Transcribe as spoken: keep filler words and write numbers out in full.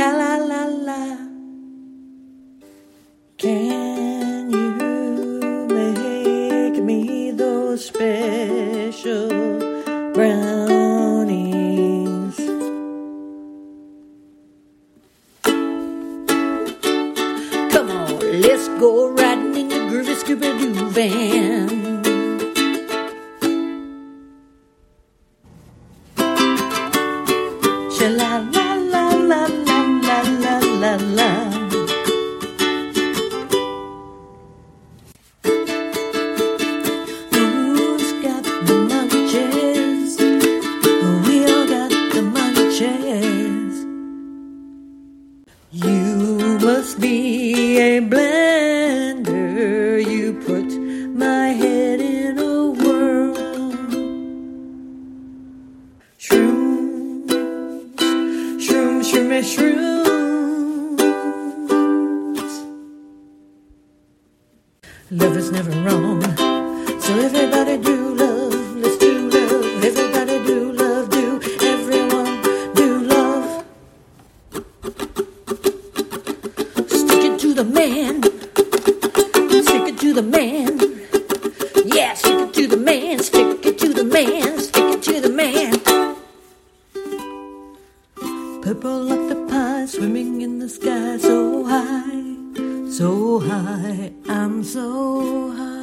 la la la la. Can you make me those special brownies? Come on, let's go riding in the groovy Scooby-Doo van. Sha-la la la la la la la la la. Who's got the munches? We all got the munches. You must be a blender. You put my head in a whirl. Shrooms, shrooms, shroomy shrooms. Love is never wrong, so everybody do love. Let's do love. Everybody do love. Do everyone do love. Stick it to the man. Stick it to the man. Yeah, stick it to the man. Stick it to the man. Stick it to the man. Purple like the pie, swimming in the sky, so high, so high. I'm so high.